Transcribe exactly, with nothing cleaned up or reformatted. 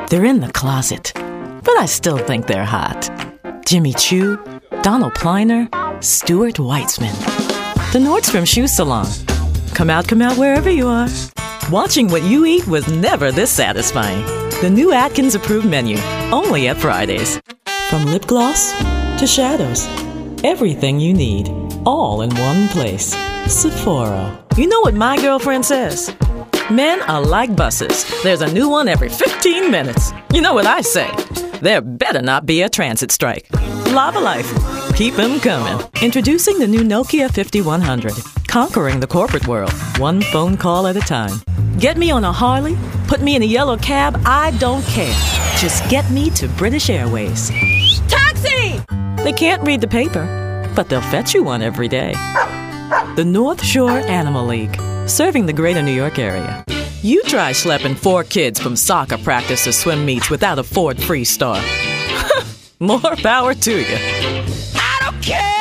They're in the closet, but I still think they're hot. Jimmy Choo, Donald Pliner, Stuart Weitzman. The Nordstrom Shoe Salon. Come out, come out wherever you are. Watching what you eat was never this satisfying. The new Atkins approved menu, only at Fridays. From lip gloss to shadows. Everything you need, all in one place. Sephora. You know what my girlfriend says? Men are like buses. There's a new one every fifteen minutes. You know what I say? There better not be a transit strike. Lava Life. Keep them coming. Introducing the new Nokia fifty-one hundred. Conquering the corporate world, one phone call at a time. Get me on a Harley, put me in a yellow cab, I don't care. Just get me to British Airways. Taxi! They can't read the paper, but they'll fetch you one every day. The North Shore Animal League, serving the greater New York area. You try schlepping four kids from soccer practice to swim meets without a Ford Freestar. More power to you. I don't care!